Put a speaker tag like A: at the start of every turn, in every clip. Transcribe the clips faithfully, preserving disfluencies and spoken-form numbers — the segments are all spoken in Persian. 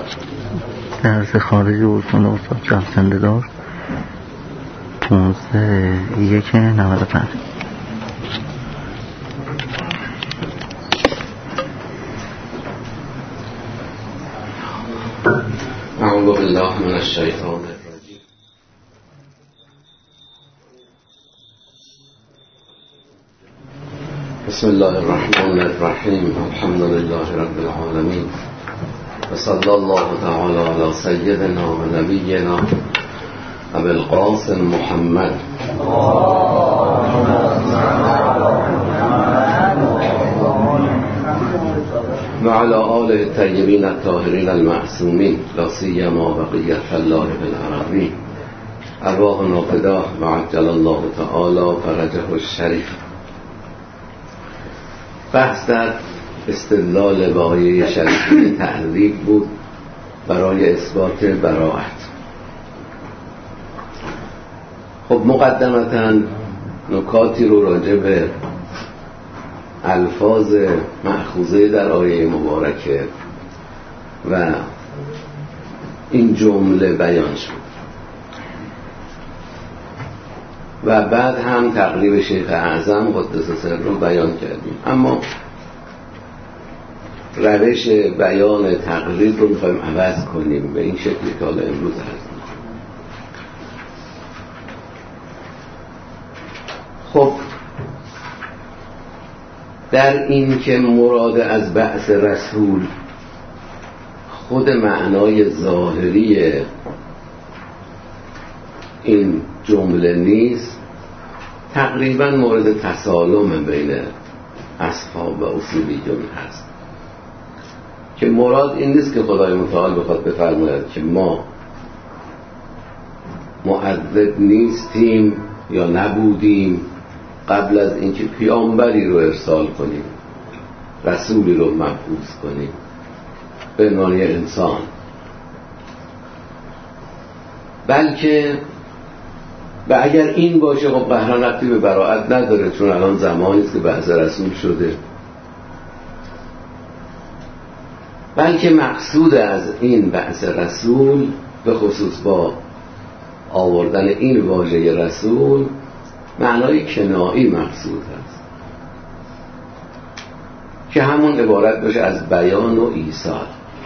A: درس خارج اصول استاد جمسنده دار پونزده یک نود و پنج.
B: اعوذ بالله من الشیطان الرجیم. بسم الله الرحمن الرحیم. الحمد لله رب العالمین و صلی الله تعالی علی سیدنا و نبینا ابی القاسم محمد و علی آله الطیبین الطاهرین المعصومین لا سیما بقیة الله بالعربی ارواحنا فداه و عجل الله تعالی فرجه الشریف. بحث در استدلال به آیه شریفه تحریف بود برای اثبات براءت. خب مقدمتاً نکاتی رو راجع به الفاظ مأخوذه در آیه مبارکه و این جمله بیان شد و بعد هم تقریب شیخ اعظم قدس سر رو بیان کردیم. اما روش بیان تقریب رو میخوایم عوض کنیم به این شکلی که حالا امروز هست. خب در این که مراد از بعث رسول خود معنای ظاهری این جمله نیست، تقریبا مورد تسالم بین اصحاب و اصولیون هست که مراد این نیست که خدای متعال بخواد بفرماید که ما مؤدب نیستیم یا نبودیم قبل از اینکه پیامبری رو ارسال کنیم، رسولی رو مبعوث کنیم به عنوان انسان، بلکه و اگر این باشه خب بهران ربطی به براءت نداره، چون الان زمانی است که بعث رسول شده. بلکه مقصود از این بعث رسول به خصوص با آوردن این واژه رسول معنای کنایی مقصود هست که همون عبارت باشه از بیان و ایصال.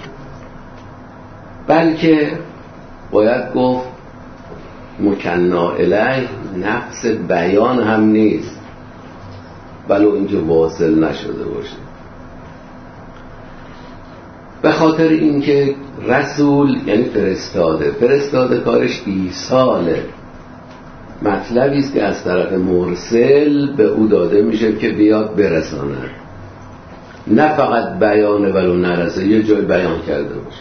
B: بلکه باید گفت مکنا الیه نفس بیان هم نیست ولو اینکه واصل نشده باشه، به خاطر اینکه رسول یعنی فرستاده، فرستاده کارش ایصاله، مطلبی است که از طرف مرسل به او داده میشه که بیاد برسانه، نه فقط بیانه ولو نرسه یه جای بیان کرده باشه.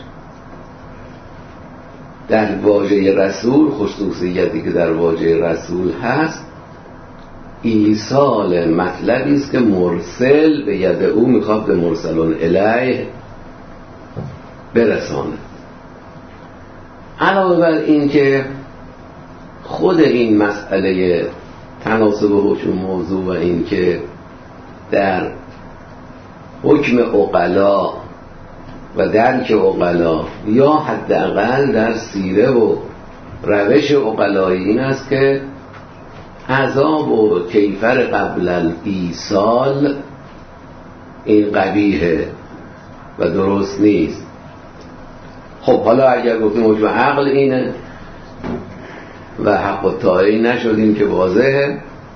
B: در واژه رسول خصوصیتی که در واژه رسول هست ایصال مطلبی است که مرسل به ید او میخواد به مرسلون الیه برسانه. علاوه بر این که خود این مسئله تناسب حکم موضوع و این که در حکم عقلا و درک عقلا یا حداقل در سیره و روش عقلایی این است که عذاب و کیفر قبل الایصال این قبیحه و درست نیست. خب حالا اگر گفتیم حکم عقل اینه و حق الطاعه نشدیم که واضحه،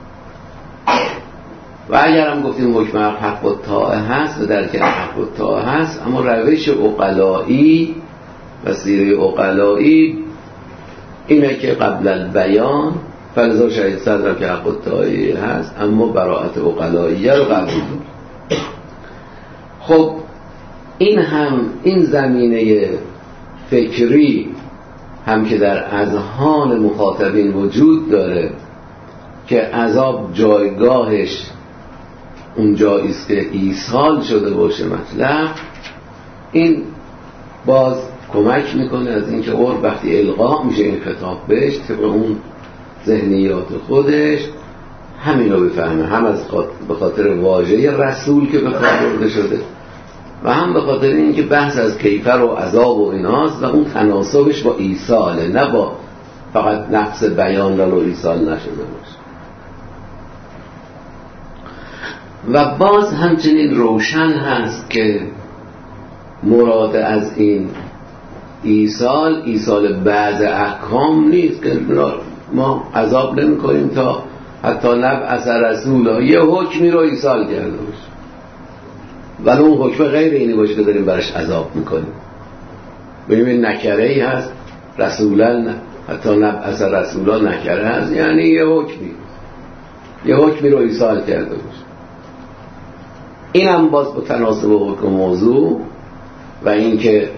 B: و اگر هم گفتیم حکم حق الطاعه هست و درک حق الطاعه هست، اما روش عقلایی و سیره عقلایی اینه که قبل البیان فلذا شهید صدر که حق الطاعه هست اما براءت عقلایی رو قبول داریم. خب این هم این زمینه فکری هم که در اذهان مخاطبین وجود داره که عذاب جایگاهش اون جایی است که ایصال شده باشه مطلب، این باز کمک میکنه از اینکه اور وقتی القا میشه این خطاب بهش طبق اون ذهنیات خودش همین رو بفهمه، هم از به خاطر واژه رسول که به کار برده شده و هم به خاطر اینکه بحث از کیفر و عذاب و ایناست و اون تناسبش با ایصاله، نه با فقط نقص بیان و ایصال نشده باشه. و باز همچنین روشن هست که مراد از این ایصال ایصال بعض احکام نیست که ما عذاب نمی کنیم تا حتی نبعث رسولا، یه حکمی رو ایصال کرده باشه ولی اون حکم غیر اینی باشه که داریم برش عذاب میکنیم. ببینیم این نکره ای هست، رسولا نه، حتی نبعث رسولا نکره هست، یعنی یه حکمی یه حکمی رو ایصال کرده باشه. این هم باز با تناسب حکم موضوع و اینکه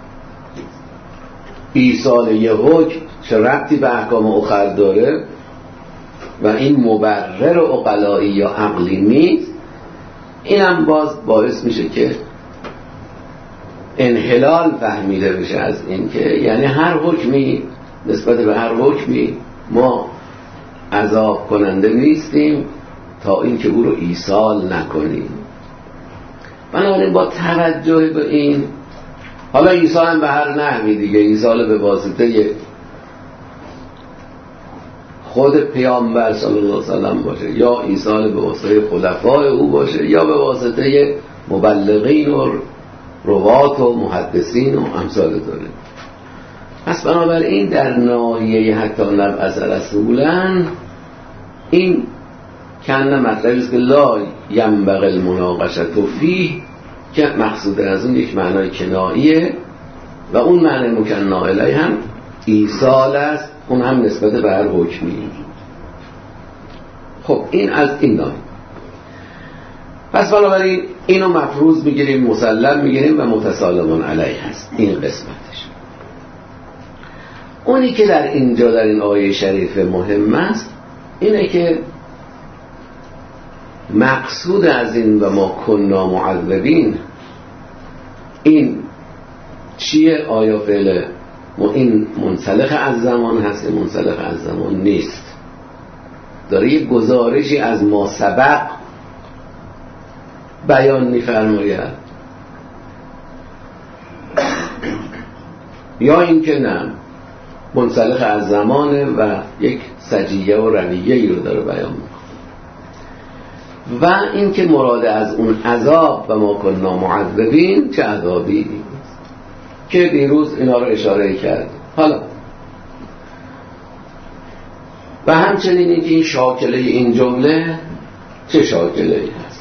B: ایصال یه حکم چه ربطی به احکام اخر داره و این مبرر عقلایی یا عقلی نیست، این هم باز باعث میشه که انحلال فهمیده بشه از این که یعنی هر حکمی نسبت به هر حکمی ما عذاب کننده نیستیم تا اینکه او رو ایصال نکنیم. بنابراین با توجه به این، حالا ایصال هم به هر نحوی دیگه، ایصال به واسطه خود پیامبر صلی الله علیه وسلم باشه یا ایصال به واسطه خلفای او باشه یا به واسطه مبلغین و روات و محدثین و امثال داره. پس بنابراین در ناحیه حتی نبعث رسولا این کنه مطلبی است که لا ینبغی المناقشه فیه، که مقصود از اون یک معنای کناییه و اون معنی مکنا الیه هم ایصال است، اون هم نسبت به هر حکمی. خب این از این ناحیه. پس بنابراین اینو مفروض میگیریم، مسلم میگیریم و متسالمون علیه هست این قسمتش. اونی که در اینجا در این آیه شریف مهم است اینه که مقصود از این و ما کنا معذبین این چیه؟ آیا فعل این منسلخ از زمان هست یا منسلخ از زمان نیست؟ داره یک گزارشی از ما سبق بیان می‌فرماید یا اینکه نه منسلخ از زمانه و یک سجیه و رویه‌ای رو داره بیان می‌کنه. و اینکه مراد از اون عذاب و ما کنا معذبین چه عذابی که دیروز اینا رو اشاره کرد. حالا و همچنین اینکه این شاکله این جمله چه شاکله ای هست.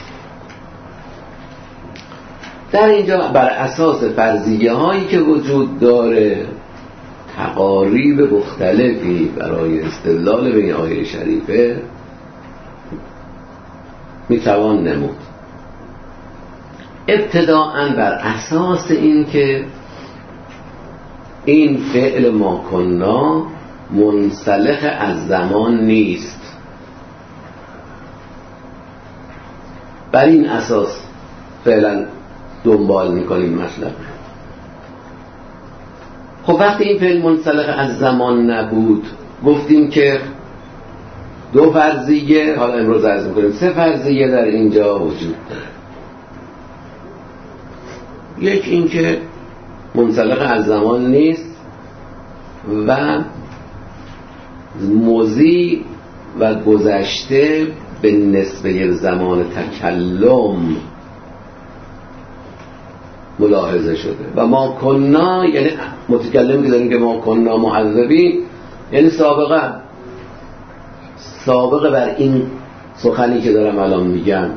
B: در اینجا بر اساس فرضیه هایی که وجود داره تقاریب مختلفی برای استدلال به این آیه شریفه میتوان نمود. ابتداءً بر اساس این که این فعل ما کنا منسلخ از زمان نیست، بر این اساس فعلا دنبال میکنیم مطلب. خب وقتی این فعل منسلخ از زمان نبود گفتیم که دو فرضیه، حالا امروز عرض میکنیم سه فرضیه در اینجا وجود داره. یک این که منسلخ از زمان نیست و مضی و گذشته به نسبه زمان تکلم ملاحظه شده و ما کنا یعنی متکلم که داریم که ما کنا معذبین یعنی سابقا سابقه بر این سخنی که دارم الان میگم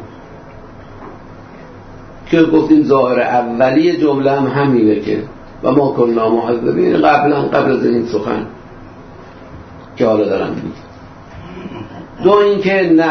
B: که گفتیم ظاهر اولی جمله هم همینه که و ما کنا معذبین قبلا قبل از این سخن که حالا دارم میگم. دو این که نه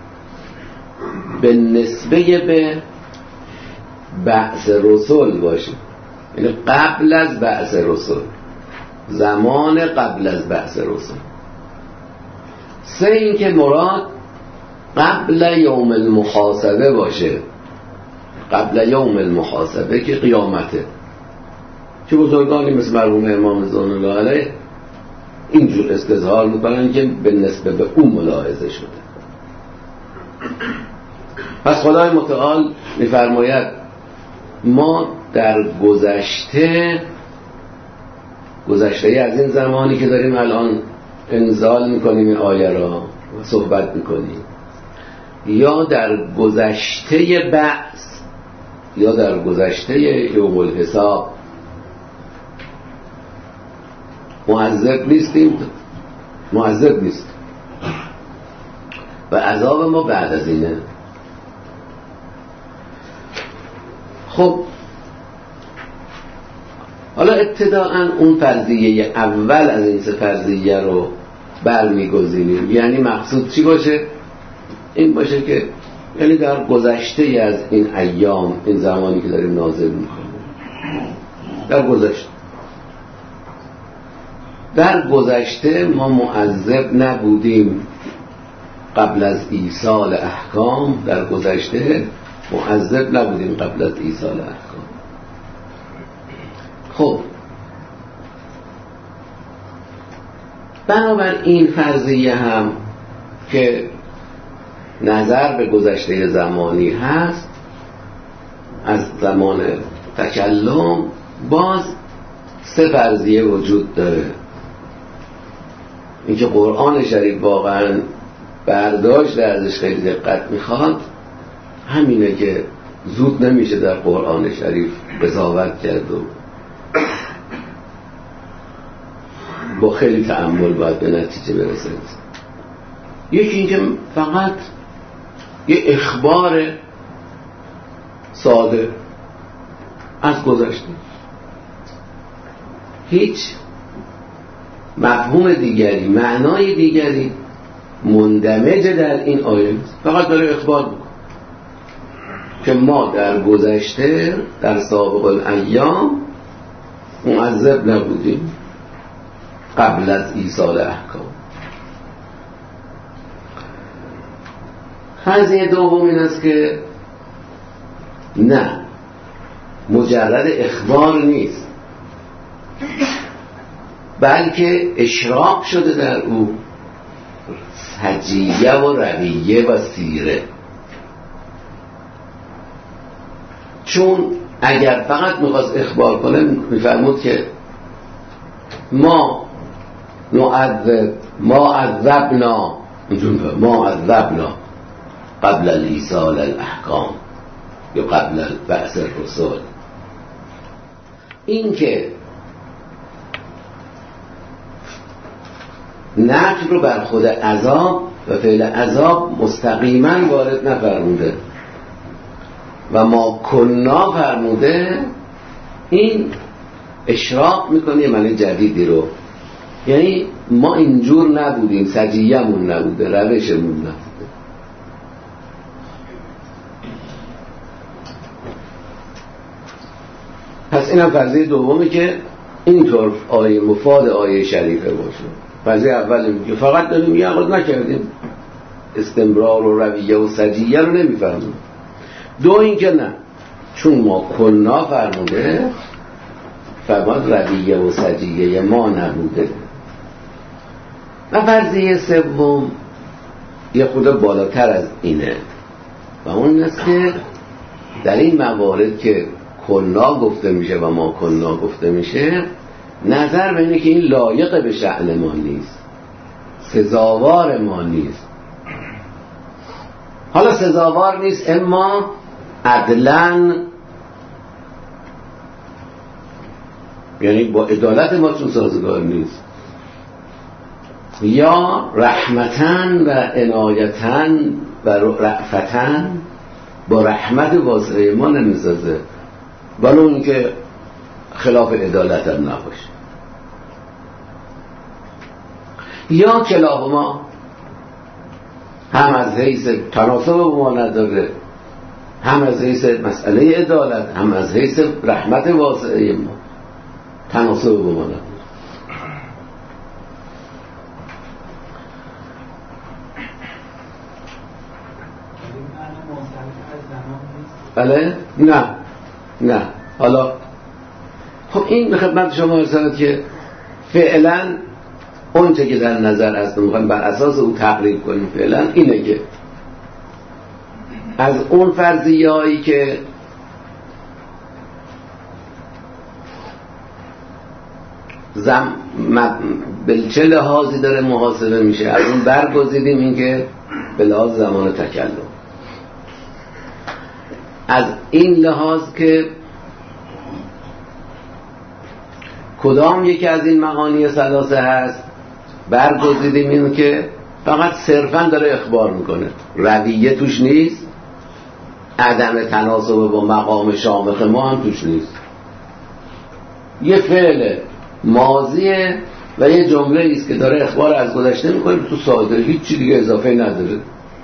B: به نسبه به بعث رسول باشه، یعنی قبل از بعث رسول، زمان قبل از بعث رسول. سه این که مراد قبل یوم المحاسبه باشه، قبل یوم المحاسبه که قیامته، که بزرگانی مثل مرحوم امام زمان الله علیه اینجور استظهار میکنن که به نسبه به اون ملاحظه شده. پس خدای متعال میفرماید ما در گذشته گذشته از این زمانی که داریم الان انزال میکنیم این آیه را و صحبت میکنیم، یا در گذشته بعث، یا در گذشته یوم الحساب معذب نیستیم، معذب نیست و عذاب ما بعد از اینه. خب حالا ابتداءً اون فرضیه اول از این سه فرضیه رو برمیگزینیم. یعنی مقصود چی باشه؟ این باشه که یعنی در گذشته از این ایام، این زمانی که داریم نازل میکنیم، در گذشته در گذشته ما معذب نبودیم قبل از ایصال احکام. در گذشته معذب نبودیم قبل از ایصال احکام. خب بنابراین فرضیه هم که نظر به گذشته زمانی هست از زمان تکلم، باز سه فرضیه وجود داره. اینکه قرآن شریف واقعا برداشت ازش خیلی دقت میخواد، همینه که زود نمیشه در قرآن شریف قضاوت کرد و با خیلی تأمل باید به نتیجه برسید. یکی اینکه فقط یه اخبار ساده از گذشته، هیچ مفهوم دیگری، معنای دیگری مندمج در این آیه نیست، فقط داره اخبار میکنه که ما در گذشته در سابق الایام معذب نبودیم قبل از ایصال احکام. فرضیه دوم این است که نه، مجرد اخبار نیست، بلکه اشراق شده در او سجیه و رویه و سیره. چون اگر فقط میخواست اخبار کنه میفرمود که ما نعذب ما عذبنا ما عذبنا قبل الایصال الاحکام یا قبل البعث الرسول. این که نقل رو بر خود عذاب و فعل عذاب مستقیما وارد نفرموده و ما کنا فرموده، این اشراق میکنه معنی جدیدی رو. یعنی ما اینجور نبودیم، سجیه‌مون نبوده، روشمون نبوده. پس اینم فرضیه دومی که اینطور آیه مفاد آیه شریفه باشه. فرضیه اول میگه فقط داریم یه عقد نکردیم، استمرار و رویه و سجیه رو نمیفهمیم. دو این که نه، چون ما کنا فرموده فرماد رویه و سجیه ما نبوده. و فرضیه سوم یه خود بالاتر از اینه و اون است که در این موارد که کنا گفته میشه و ما کنا گفته میشه، نظر به اینه که این لایق به شأن ما نیست، سزاوار ما نیست. حالا سزاوار نیست اما عدلاً، یعنی با عدالت ما چون سازگار نیست، یا رحمتاً و عنایتاً و رأفتاً با رحمت واسعه ما نمیسازه، ولی اون که خلاف عدالت هم نباشه. یا کلاهما هم از حیث تناسب با ما نداره، هم از حیث مسئله عدالت، هم از حیث رحمت واسعه ما تناسب با ما نداره. بله؟ نه نه. حالا خب این به خدمت شما ارسالت که فعلا اون چه که در نظر هست میخوایم بر اساس او تقریب کنیم فعلا اینه که از اون فرضیه‌ای که زم... به چه لحاظی داره محاسبه میشه؟ از اون برگزیدیم این که به لحاظ زمان تکلم، از این لحاظ که کدام یکی از این معانی ثلاثه هست برگزیدیم این که فقط صرفا داره اخبار میکنه، رویه توش نیست، عدم تناسب با مقام شامخ ما هم توش نیست، یه فعل ماضیه و یه جمله ایست که داره اخبار از گذشته میکنه تو ساده، هیچ چی دیگه اضافه نداره.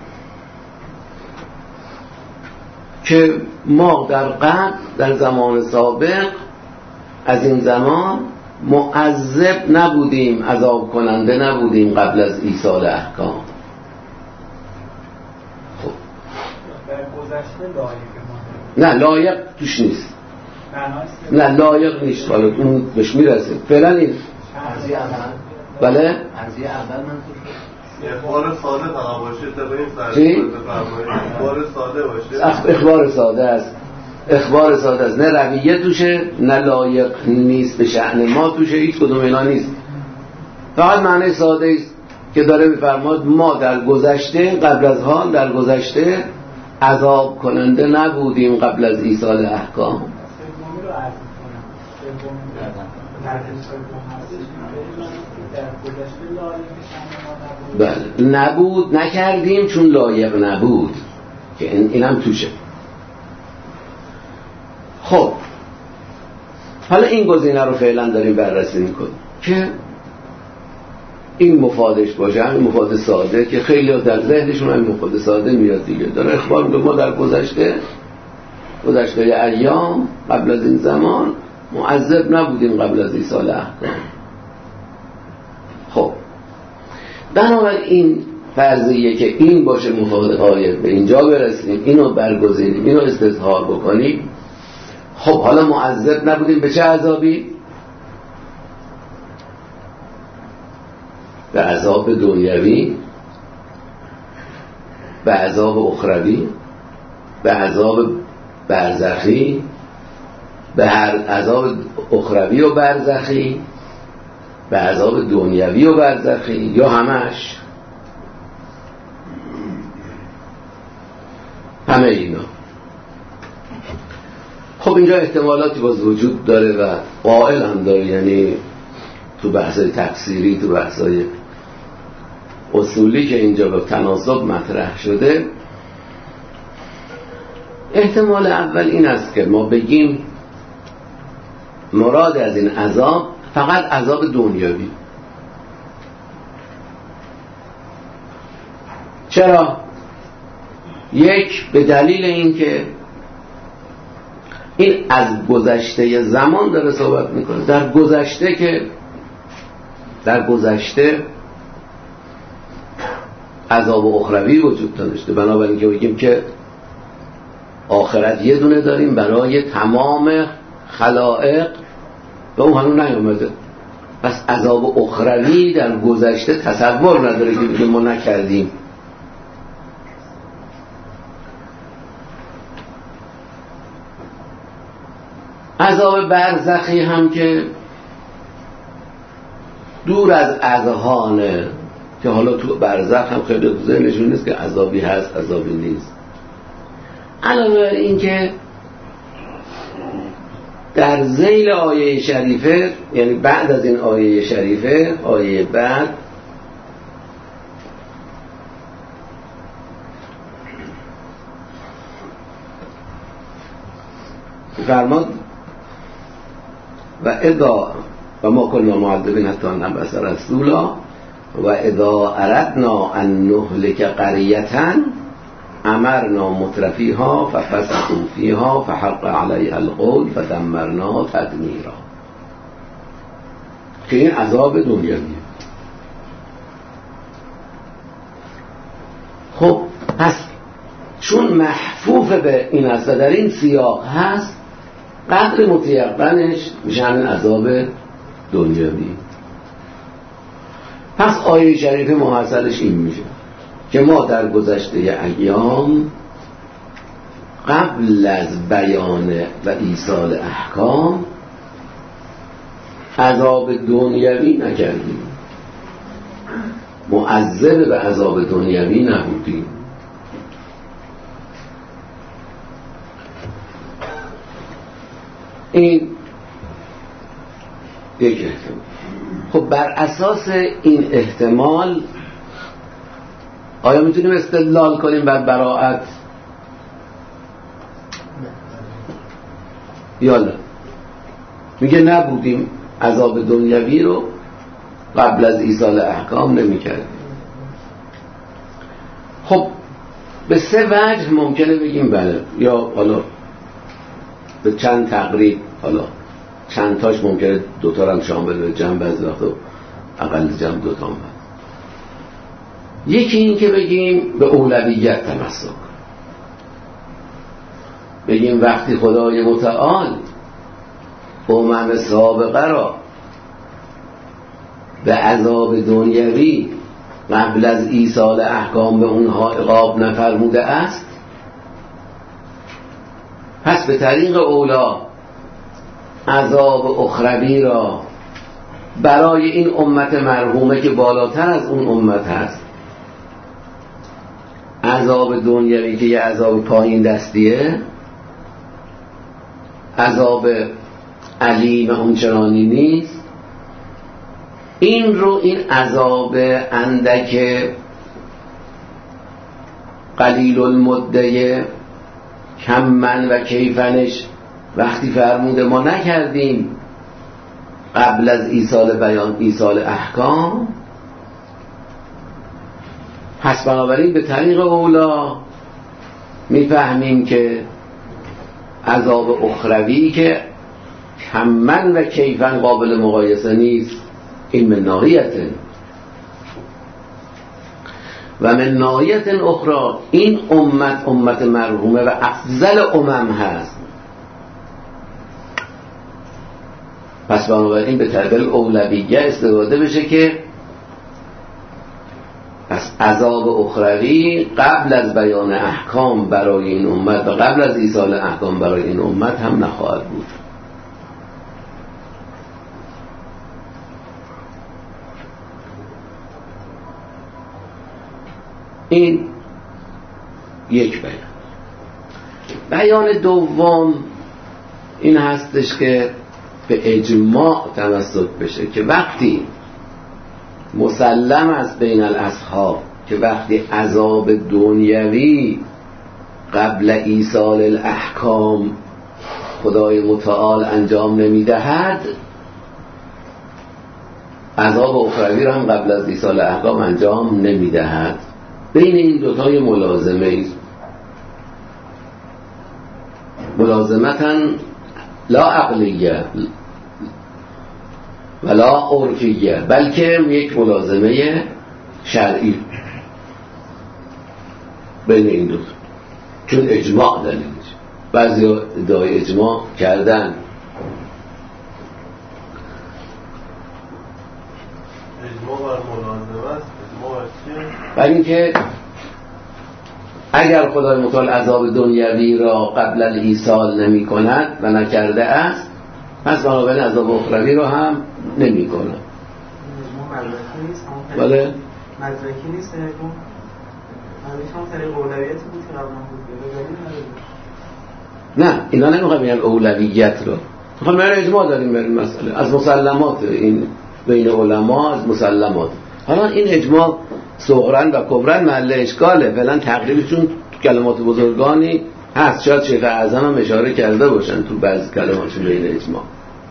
B: که ما در قبل در زمان سابق از این زمان معذب نبودیم، عذاب کننده نبودیم قبل از ایصال احکام. خب
C: در گذشته لایق
B: نه لایق توش نیست، نه لایق نیست، حالا اون بهش میرسیم. فعلا این
D: ارزی اول
B: بله
D: ارزی اول من
E: اخبار ساده فقط باشه تا به این
B: چی؟
E: اخبار ساده باشه،
B: اخبار ساده است، اخبار ساده است، نه رویه توشه نه لایق نیست به شأن ما توشه، هیچ کدوم اینا نیست، فقط معنی ساده است که داره میفرماد ما در گذشته قبل از حال در گذشته عذاب کننده نبودیم قبل از ایصال احکام. بله نبود نکردیم چون لایق نبود که این اینم توشه. خب حالا این گزینه رو فعلا داریم بررسی میکنیم که این مفادش باشه، همین مفاد ساده که خیلی در ذهنشون همین مفاد ساده میاد دیگه، داره اخبار میکنه ما در گذشته گذشته ایام قبل از این زمان معذب نبودیم قبل از ایصال احکام. خب بنابراین فرضیه که این باشه مفاد آیه، به اینجا برسیم، اینو برگزینیم، اینو استظهار بکنیم. خب حالا معذب نبودیم به چه عذابی؟ به عذاب دنیوی، به عذاب اخروی، به عذاب برزخی، به هر عذاب اخروی و برزخی، به عذاب دنیوی و برزخی، یا همش؟ همه اینا. خب اینجا احتمالاتی باز وجود داره و قائل هم داره، یعنی تو بحثای تفسیری، تو بحثای اصولی که اینجا به تناسب مطرح شده، احتمال اول این است که ما بگیم مراد از این عذاب فقط عذاب دنیوی. چرا؟ یک، به دلیل این که این از گذشته زمان داره صحبت میکنه، در گذشته که در گذشته عذاب اخروی وجود داشته، بنابراین که بگیم که آخرت یه دونه داریم برای تمام خلائق و اون هنوز نیومده، پس عذاب اخروی در گذشته تصور نداره که ما نکردیم. عذاب برزخی هم که دور از اذهانه، که حالا تو برزخ هم خیلی تو ذهنشون نیست که عذابی هست عذابی نیست. علاوه بر این که در ذیل آیه شریفه، یعنی بعد از این آیه شریفه، آیه بعد فرماد و اذا و ما کنا معذبین حتی نبعث رسولا و اذا اردنا ان نهلك قریة امرنا مترفیها ففسقوا فیها فحق علیها القول فدمرنا تدمیرا، که این عذاب دنیویه. خب پس چون محفوف به این است و در این سیاق هست، قدر متیقنش میشه همین عذاب دنیوی. پس آیه شریفه محصلش این میشه که ما در گذشته ایام قبل از بیان و ایصال احکام عذاب دنیوی نکردیم، معذب به عذاب دنیوی نبودیم. این یک احتمال. خب بر اساس این احتمال آیا میتونیم استدلال کنیم بر براءت؟ یالا میگه نبودیم، عذاب دنیوی رو قبل از ایصال احکام نمی‌کردیم. خب به سه وجه ممکنه بگیم بله، یا حالا به چند تقریب، حالا چند تاش ممکنه دوتا هم شامل به جمع، بعضی وقتا اقل جمع دوتا هم. یکی این که بگیم به اولویت تمسک، بگیم وقتی خدای متعال امم سابقه را به عذاب دنیوی قبل از ایصال احکام به اونها عقاب نفرموده است، پس به طریق اولا عذاب اخروی را برای این امت مرحومه که بالاتر از اون امت هست، عذاب دنیوی که یه عذاب پایین دستیه، عذاب علیم اونچنانی نیست، این رو این عذاب اندک قلیل المده کمن و کیفنش وقتی فرموده ما نکردیم قبل از ایصال بیان ایصال احکام، پس بنابراین به طریق اولا میفهمیم که عذاب اخروی که کمن و کیفن قابل مقایسه نیست، این من ناحیته، و من ناحیت اخرى این امت امت مرحومه و افضل امم هست. پس بنابراین به طریق اولویه استفاده بشه که پس عذاب اخروی قبل از بیان احکام برای این امت و قبل از ایصال احکام برای این امت هم نخواهد بود. این یک بیان. بیان دوم این هستش که به اجماع تمسک بشه که وقتی مسلم است بین الاصحاب که وقتی عذاب دنیوی قبل ایصال الاحکام خدای متعال انجام نمیدهد، عذاب اخروی را هم قبل از ایصال احکام انجام نمیدهد. بین این دوتای ملازمه ملازمتاً لا عقلیه ولا عرفیه، بلکه یک ملازمه شرعی بین این دو، چون اجماع دلیلش. بعضی ادعای اجماع کردن.
E: اجماع بر ملازمه است. اجماع چیه؟
B: برای اینکه اگر خدای متعال عذاب دنیوی را قبل الایصال نمی کند و نکرده است، پس بنابراین عذاب اخروی را هم نمی کند. بله؟
C: مدرکی نیست اجماع؟ مدرکی هم طریق اولویت بود که قبلا بود.
B: نه، اینا نمیخوام بگن اولویت رو، میخوام بگن اجماع داریم بر این مسئله، از مسلمات این بین علما، از مسلمات. حالا این اجماع صغرن و کبرن محل اشکاله، فعلا تقریبشون تو کلمات بزرگانی هست، شاید شیخ اعظم هم اشاره کرده باشن تو بعضی کلماتشون به این اجماع.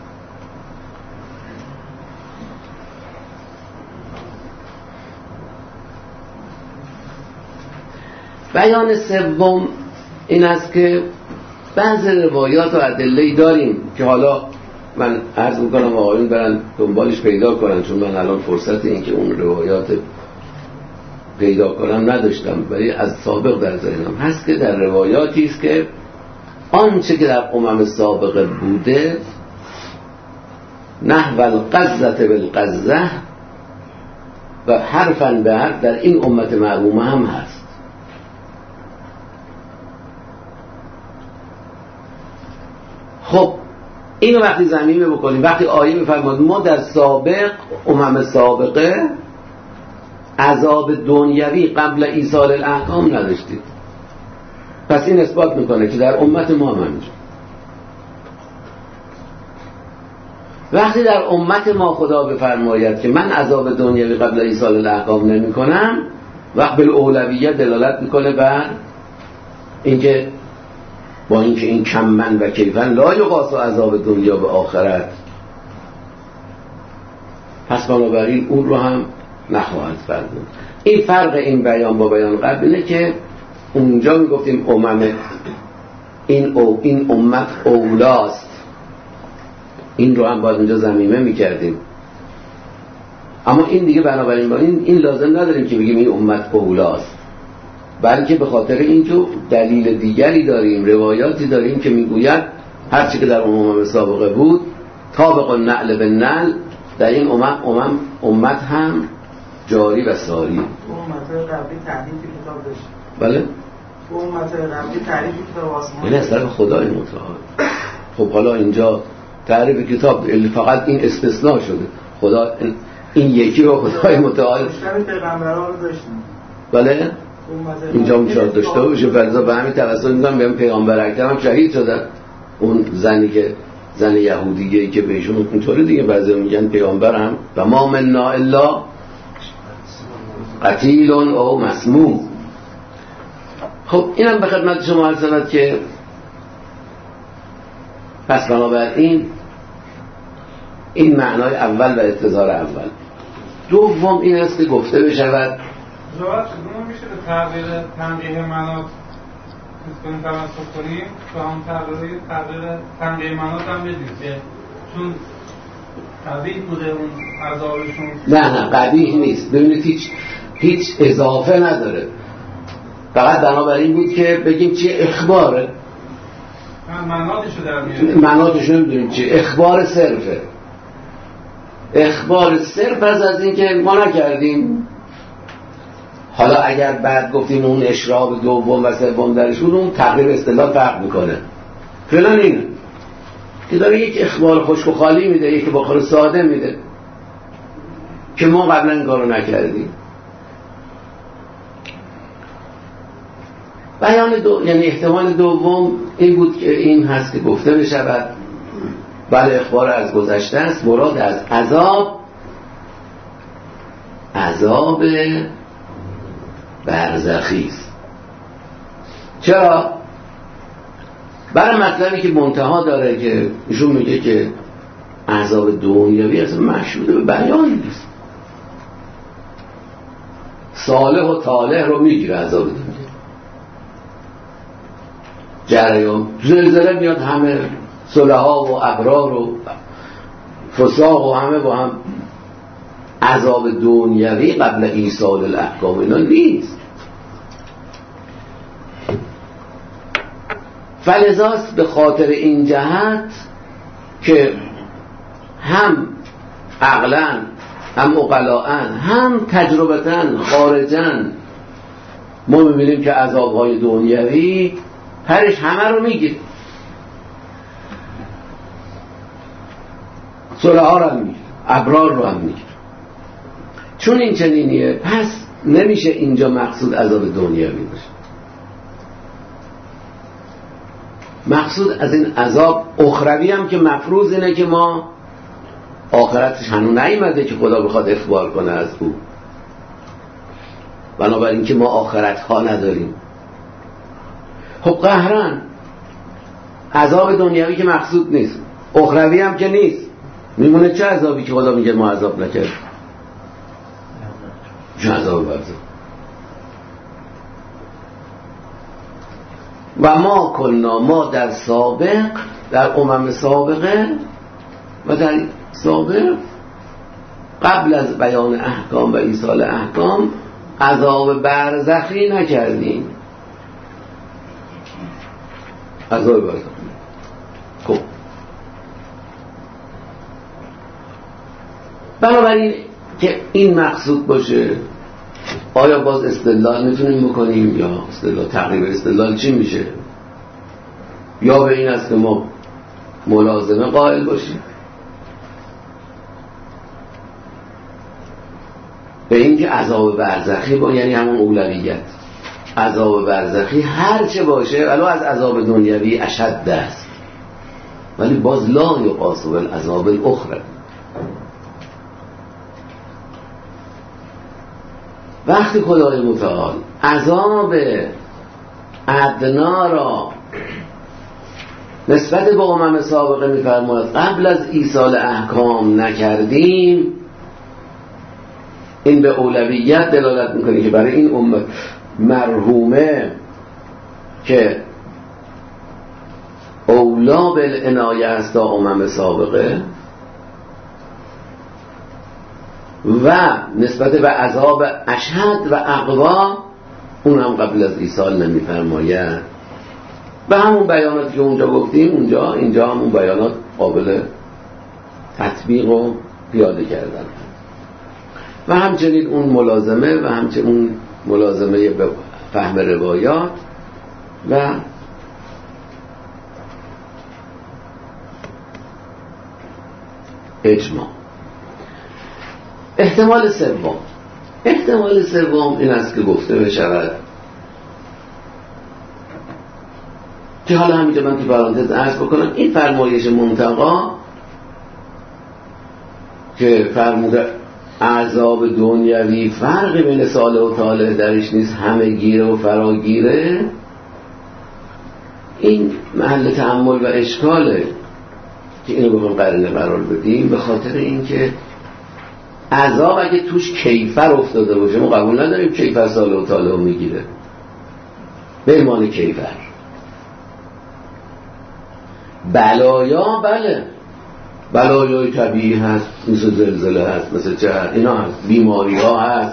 B: بیان سوم این است که بعضی روایات و ادله‌ای داریم که حالا من عرض میکنم آقایون برن دنبالش پیدا کنن، چون من الان فرصت این که اون روایات پیدا کنم نداشتم، ولی از سابق در ذهنم هست که در روایاتی است که آنچه که در امم سابقه بوده نحو القزة بالقزة و حرفاً به حرف در این امت مرحومه هم هست. خب اینو وقتی ضمیمه بکنیم، وقتی آیه میفرماد ما در سابق امم سابقه عذاب دنیوی قبل ایصال الاحکام نداشتیم، پس این اثبات میکنه که در امت ما هم همینجور. وقتی در امت ما خدا بفرماید که من عذاب دنیوی قبل ایصال الاحکام نمی کنم، وقت بالاولویت دلالت میکنه بر اینکه با اینکه این کم من و کیفن لا یقاس عذاب دنیا به آخرت، پس بنابراین اون رو هم نخواهد فرمود. این فرق این بیان با بیان قبل اینه که اونجا میگفتیم امم این او این امت اولاست، این رو هم باید اونجا ضمیمه میکردیم، اما این دیگه بنابراین با این این لازم نداریم که بگیم این امت اولاست، بلکه به خاطر اینکه دلیل دیگری داریم، روایاتی داریم که میگوید هرچی که در امم سابقه بود طابق النعل بالنعل در این امم امم امت هم جاری و ساری.
C: امت قبلی تعریف کتاب داشت.
B: بله؟
C: امت قبلی تعریف کتاب آسمان.
B: این از طرف خدای متعال. خب حالا اینجا تعریف کتاب فقط این استثناء شده، خدا این یکی رو خدای متعال
C: داشتن پیغمبران رو داشتیم.
B: بله؟ اینجا میشاد داشته باشه، فرضا به همین توسط میگم بهم پیغمبر اکرم هم شهید شدن. اون زنی که زن یهودیه که بهشون اینطوری دیگه بعضی میگن پیغمبر هم و ما منا الا قتیل او مسموم. خب اینم به خدمت شما عرض شود که پس بنابراین این معنای اول و اتزار اول. دوم این است که گفته بشود
F: جواب چگونه میشه به تغییر تنقیح مناط کنیم توسط کنیم و هم تغییر تغییر تنقیح مناط هم بدید که چون قبیح بوده اون عذابشون. نه
B: نه قبیح نیست، ببینید هیچ هیچ اضافه نداره، فقط بنابراین بود که بگیم چیه اخباره.
F: مناطشو در میاره،
B: مناطشو نمیدونیم چیه، اخبار صرفه، اخبار صرف از از این که ما نکردیم. حالا اگر بعد گفتیم اون اشراب دوم و سوم درش بود، اون تغییر اصطلاح فرق میکنه. فعلا اینه که داره یک اخبار خشک و خالی میده، یک اخبار ساده میده که ما قبلا این کارو نکردیم. بیان دو، یعنی احتمال دوم این بود که این هست که گفته بشود بله اخبار از گذشته است، مراد از عذاب عذاب برزخی است. چرا؟ برای مطلبی که منتها داره که ایشون میگه که عذاب دنیوی اصلا مشهوده به بیان نیست، صالح و طالح رو میگیره عذاب دنیوی. جریان زلزله میاد، همه صلحا و ابرار و فساق و همه با هم. عذاب دنیوی قبل ایصال الاحکام اینا نیست. فلذاست به خاطر این جهت که هم عقلاً هم عقلاءً هم تجربتاً خارجاً ما می‌بینیم که عذاب‌های دنیوی هرش همه رو میگیره، صلحا رو هم میگیره، ابرار رو هم میگیره. چون این چنینیه پس نمیشه اینجا مقصود عذاب دنیوی باشه. مقصود از این عذاب اخروی هم که مفروض اینه که ما آخرتش هنوز نیامده که خدا بخواد اخبار کنه از او، بنابراین که ما آخرت ها نداریم. خب قهرن عذاب دنیوی که مقصود نیست، اخروی هم که نیست، میمونه چه عذابی که خدا میگه ما عذاب نکرد؟ چه عذاب برزخ. و ما کلنا، ما در سابق، در امم سابقه و در سابق قبل از بیان احکام و ایصال احکام عذاب برزخی نکردیم. عذاب برزخی. خب بنابراین که این مقصود باشه، آیا باز استدلال میتونیم بکنیم یا استدلال تقریب استدلال چی میشه؟ یا به این است که ما ملازمه قائل باشیم به اینکه عذاب برزخی با یعنی همون اولویت عذاب برزخی هر چه باشه ولو از عذاب دنیوی اشد است ولی باز لا یقاس بالعذاب الاخره. وقتی خدای متعال عذاب ادنا را نسبت به امم سابقه می‌فرماید قبل از ایصال احکام نکردیم، این به اولویت دلالت میکنه که برای این امت مرحومه که اولا بالعنایه است تا امم سابقه و نسبت به عذاب اشد و اقوا اون هم قبل از ایصال نمیفرماید. به همون بیاناتی که اونجا گفتیم اونجا اینجا همون بیانات قابل تطبیق و پیاده کردن و همچنین اون ملازمه و همچنین اون ملازمه به فهم روایات و اجماع. احتمال سوم احتمال سوم این است که گفته بشود که حالا همینجا من تو پرانتز عرض بکنم این فرمایش منتقا که فرموده عذاب دنیوی فرقی بین صالح و طالح درش نیست، همه گیره و فراگیره، این محل تأمل و اشکاله که اینو بخوام قرینه قرار بدیم، به خاطر اینکه عذاب اگه توش کیفر افتاده باشه ما قبول نداریم کیفر صالح و طالح رو میگیره به ایمان کیفر. بلایا بله بلایای طبیعی هست مثل زلزله هست مثل چه هست اینا هست، بیماری ها هست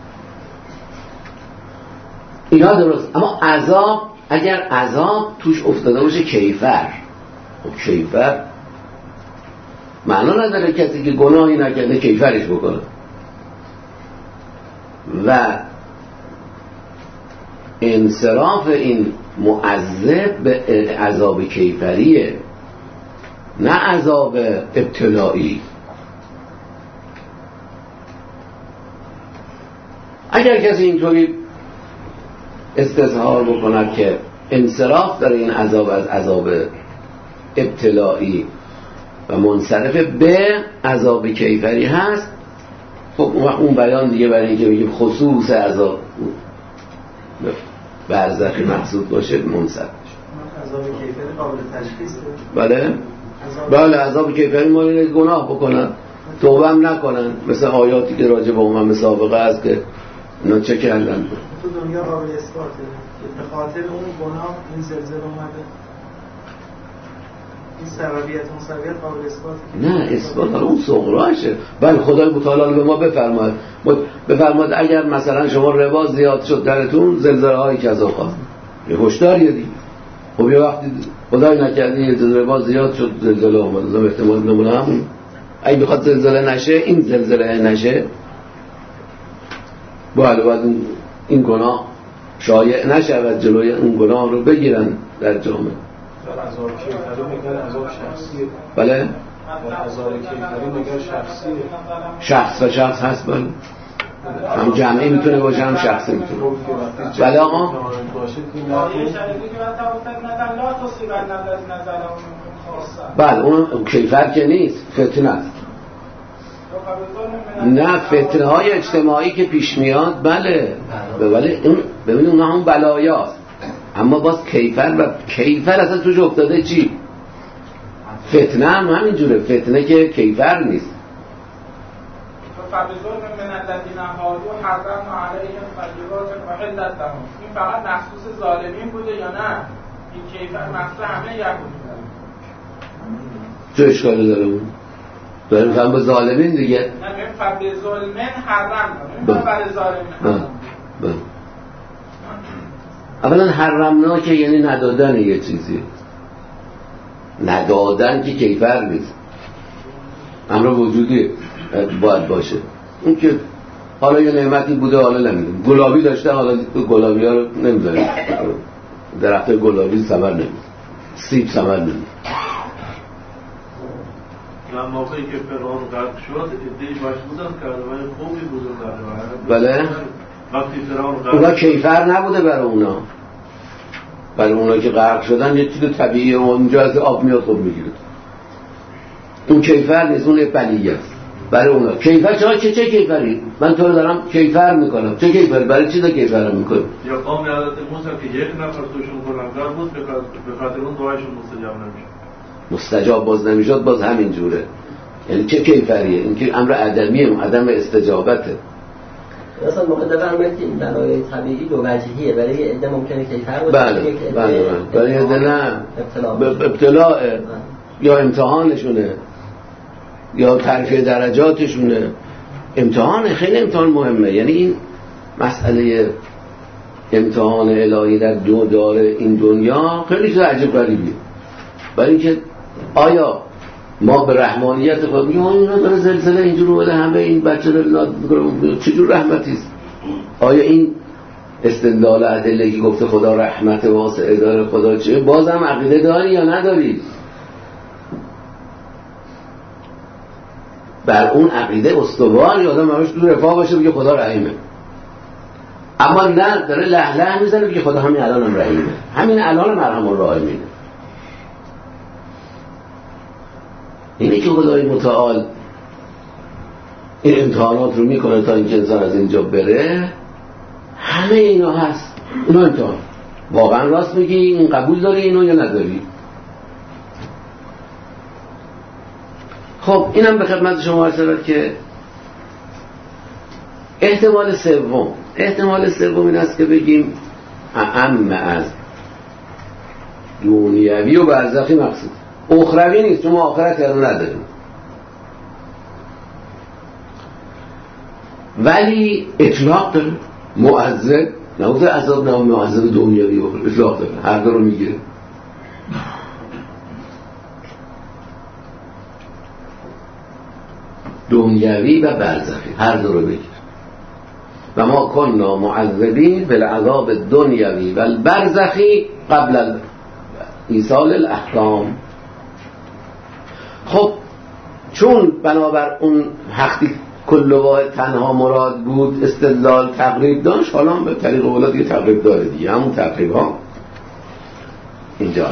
B: اینا درست، اما عذاب اگر عذاب توش افتاده باشه کیفر، خب کیفر معنا نداره کسی که گناهی نکرده کیفرش بکنه و انصراف این معذب به عذاب کیفریه نه عذاب ابتلایی. اگر کسی اینطوری استظهار بکند که انصراف داره این عذاب از عذاب ابتلایی و منصرف به عذاب کیفری هست، خب اون بیان دیگه برای اینکه بگیم خصوص عذاب برزخی مقصود باشه منصرف
C: عذاب کیفری قابل تشخیصه.
B: بله بله عذاب کیفری ما اینه گناه بکنن توبه هم نکنن، مثل آیاتی که راجع به امم سابقه هست که اینا چه کردن
C: تو دنیا قابل اثباته که به خاطر اون گناه این زلزله اومده، این سببیت مسببیت قابل اثباته.
B: نه اثبات حالا اون صغراشه. بله خدای متعال به ما بفرماید بفرماید اگر مثلا شما ربا زیاد شد درتون زلزله های کذا خواهد یه هشدار یادی. خب یه وقتی خدای نکرده یه ربا زیاد شد زلزله اومد، از احتمال نمونه همون اگه بخواد زلزله نشه این زلزله نشه بله باید این گناه شایع نشود جلوی اون گناه رو بگیرن در جامعه.
E: عذاب کیفری میگن عذاب شخصیه.
B: بله
E: عذاب کیفری میگن شخصیه.
B: شخص و شخص هست بله هم جمعی میتونه باشه هم شخصی میتونه. بله آقا بله اون کیفر که نیست فتنه است. نه فتنه های اجتماعی که پیش میاد بله بله اون ببینید اونها هم بلایاست، اما باز کیفر و کیفر اصلا توش افتاده چی؟ فتنه هم همینجوره، فتنه که کیفر نیست.
F: فبظلم من الذین هادوا حرمنا علیهم طیبات احلت لهم. این فقط مخصوص ظالمین بوده یا نه؟ این کیفر مخصوص همه یهودی بوده.
B: چه اشکالی داره اون؟ داریم فهم به ظالمین دیگه.
F: نه میگم فبظلم حرمنا. برای ظالمین.
B: بله. اولا حرمنا که یعنی ندادن یه چیزی، ندادن که کیفر نیست، امر وجودی باید باشه. اون که حالا یه نعمتی بوده حالا نمیدونم گلابی داشته حالا گلابی ها رو نمیدونم درخت گلابی ثمر نمیده، سیب ثمر نمیده،
E: در موقعی که فرعون غرق شد ادعای باش بودن کرده ولی خوبی بودن داره.
B: بله
E: وقتی فرعون غرق
B: اونا کیفر نبوده برای اونا، برای اونا که غرق شدن یه چیز طبیعیه، اونجا از آب میاد خود میگیره. اون کیفر نیست، اون بلیه است برای اونا. کیفر چرا چه چه کیفری؟ من تو رو دارم کیفر میکنم. چه کیفری؟ برای چی دا کیفر میکنم؟
E: یا قوم حضرت موسی که یک نفر توشون گناهکار بود به خاطر اون دعایشون مستجاب نمیشد.
B: مستجاب باز نمیشد، باز همین جوره. یعنی چه کیفریه؟ این که امر عدمیه، عدم استجابته.
G: مثلا مقدمه فرمایید که این بلای طبیعی دو وجهیه، برای یه عده ممکنه کیفر باشه،
B: بله بله برای یه عده نه ابتلاء یا امتحانشونه یا ترفیع درجاتشونه. امتحان خیلی امتحان مهمه. یعنی این مسئله امتحان الهی در دو دار این دنیا خیلی چیز عجیب غریبیه. برای اینکه آیا ما به رحمانیت خود میگیم اینا داره زلزله اینجور اومده همه این بچه داره چجور رحمتی است؟ آیا این استدلال ادله که گفته خدا رحمت واسعه داره خدا چیه بازم عقیده داری یا نداری؟ بر اون عقیده استوار یا آدم همش تو رفاه باشه بگه خدا رحیمه، اما نه داره له له میزنه بگه خدا همین الان هم رحیمه، همین الان هم مرحم الراحمینه. اینه که خدای متعال این امتحانات رو میکنه تا اینکه انسان از اینجا بره. همه اینا هست، اینا امتحان. واقعا راست میگی این قبول داری اینو یا نداری؟ خب اینم به خدمت شما عرض شود که احتمال سوم احتمال سوم این است که بگیم اعم از دنیوی و برزخی مقصود، اخروی نیست چون ما آخرت یادو نداریم، ولی اطلاق داره. معذب نبوده عذاب نه معذب دنیوی اطلاق داره، هر دو رو میگیره. دنیوی و برزخی هر دو رو بگیر. و ما کننا معذبین بالعذاب دنیوی و البرزخی قبل ایصال الاحکام. خب چون بنابر اون حقی کل واحد تنها مراد بود استدلال تقریب داشت، حالا به طریق اولا دیگه تقریب داره دیگه، همون تقریب ها اینجا.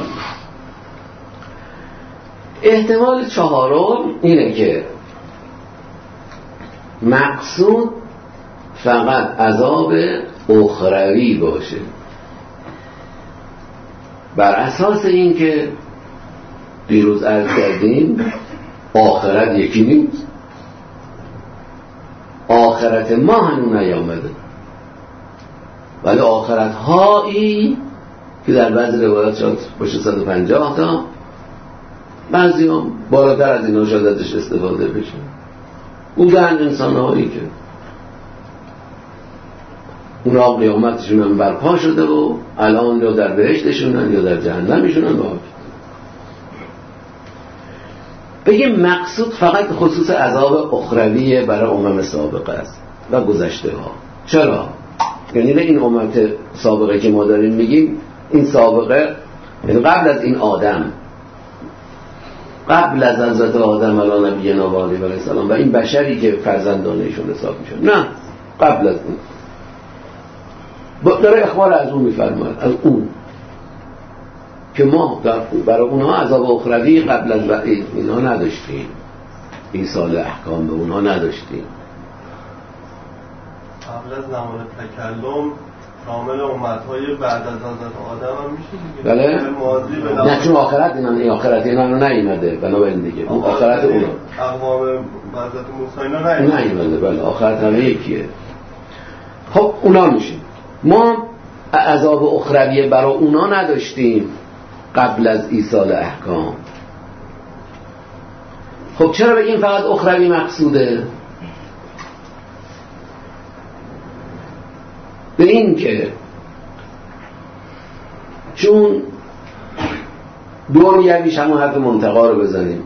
B: احتمال چهارم اینه که مقصود فقط عذاب اخروی باشه، بر اساس این که دیروز عرض کردیم آخرت یکی نیست، آخرت ما هنوز نیامده، ولی آخرت هایی که در بعض روایات شد باشه صد و پنجاه تا، بعضی هم بالاتر از اینا شاید ازش استفاده بشه. بودن انسان هایی که اونا قیامتشون هم برپا شده و الان یا در بهشتشونن یا در جهنمشونن. بگیم مقصود فقط خصوص عذاب اخرویه برای امم سابقه است و گذشته ها. چرا؟ یعنی این امت سابقه که ما داریم میگیم این سابقه یعنی قبل از این آدم، قبل از حضرت آدم علی نبینا و علیه السلام و این بشری که فرزندانشون حساب میشن، نه قبل از اون داره اخبار از اون میفرماید، از اون که ما برای اونها عذاب اخروی قبل از وعید اینها نداشتیم، ایصال احکام به اونها نداشتیم.
E: قبل از زمان تکلم شامل امتهای بعد از حضرت آدم هم میشه دیگه.
B: بله؟ نه چون آخرت اینا این آخرت اینا رو نیومده، بنابراین دیگه اون آخرت اونا
E: اقوام حضرت موسی اینا
B: نیومده. بله آخرت همه یکیه. خب اونا میشیم. ما عذاب اخروی برای اونا نداشتیم قبل از ایصال احکام. خب چرا بگیم فقط اخروی مقصوده؟ به این که چون دنیویش همون حرف منتقا رو بزنیم،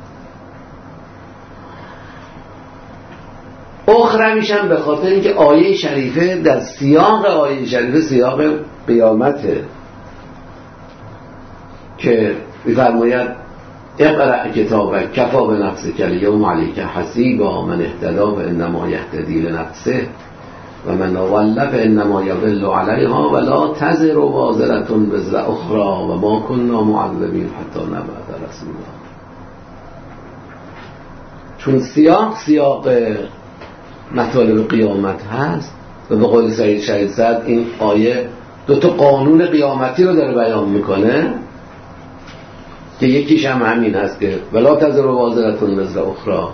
B: اخرویش هم به خاطر اینکه آیه شریفه در سیاق آیه شریفه سیاق قیامته که می‌فرماید اقرأ کتابک کفا بنفسک الیوم علیک حسیبا من اهتدی فانما یهتدی لنفسه و من ضل فانما یضل علیها ولا تزر وازرة وزر اخرى و ما كنا معذبین حتی نبعث رسولا. چون سیاق سیاق مطالب قیامت هست و به قول سید شهید صدر این آیه دو تا قانون قیامتی رو داره بیان میکنه که یکیش هم همین هست که ولا تزر وازرة وزر اخرى.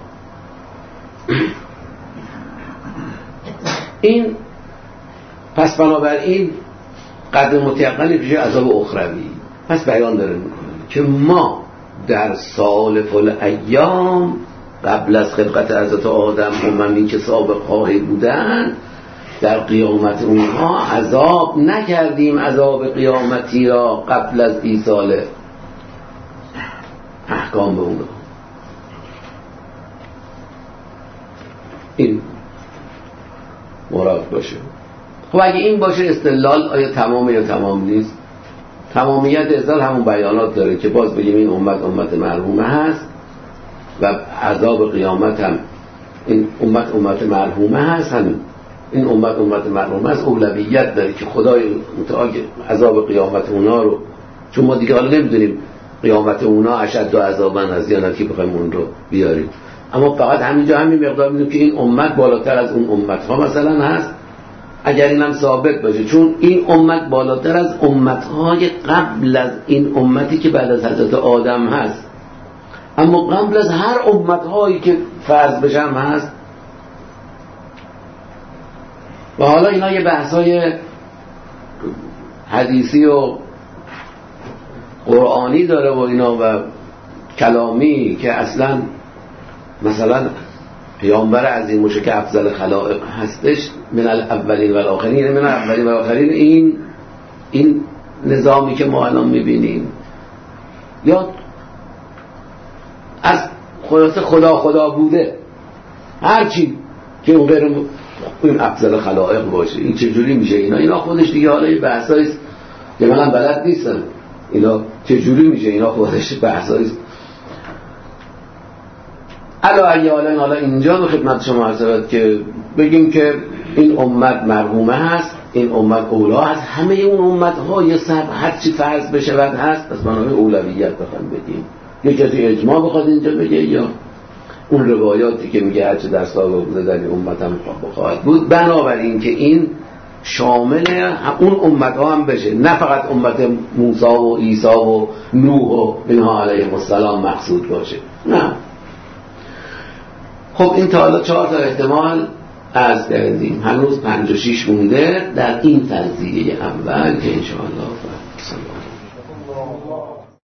B: این پس بنابراین قدر متیقنی پیش عذاب اخروی پس بیان داره میکنه که ما در سال فل ایام قبل از خلقت حضرت آدم اممی که سابقهایی بودن در قیامت اونها عذاب نکردیم، عذاب قیامتی را قبل از ایصال احکام به اونها. این مراد باشه. خب اگه این باشه استدلال آیا تمام یا تمام نیست؟ تمامیت استدلال همون بیانات داره که باز بگیم این امت امت مرحومه هست و عذاب قیامت هم این امت امت مرحومه هست. همین این امت امت مرحومه هست، اولویت داره که خدای متعال عذاب قیامت اونا رو، چون ما دیگه حالا نمیدونیم قیامت اونا اشد و عذابن از یا نه که بخوایم اون رو بیاریم، اما فقط همینجا همین مقدار میدونیم که این امت بالاتر از اون امت ها مثلا هست اگر این هم ثابت باشه، چون این امت بالاتر از امت های قبل از این امتی که بعد از حضرت آدم هست، اما قبل از هر امت هایی که فرض بشم هست. و حالا اینا یه بحث های حدیثی و قرآنی داره و اینا و کلامی که اصلا مثلا پیامبر عظیم که افضل خلائق هستش من الاولین و الاخرین، یعنی من الاولین و الاخرین این این نظامی که ما الان میبینیم یا از خلاصه خدا خدا بوده هرچی که اون غیر این افضل خلائق باشه، این چجوری میشه؟ اینا اینا خودش دیگه حالا یه بحثایست که منم بلد نیستم اینا چجوری میشه، اینا خودش بحثایست. علا ایالا حالا اینجا به خدمت شما عرض که بگیم که این امت مرحومه هست، این امت اولا هست، همه اون امت ها یه سر هر چی فرض بشه بعد هست، پس بنابراین اولویت بخوایم بگیم. یه کسی اجماع بخواد اینجا بگه یا اون روایاتی که میگه هرچه در سابقه بوده در این امت هم بخواهد بود، بنابراین که این شامل اون امت ها هم بشه، نه فقط امت موسی و عیسی و نوح و اینها علیهم السلام مقصود باشه، نه. خب این تا حالا چهار تا احتمال عرض کردیم، هنوز پنج و شیش مونده در این فرضیه اول که انشاءالله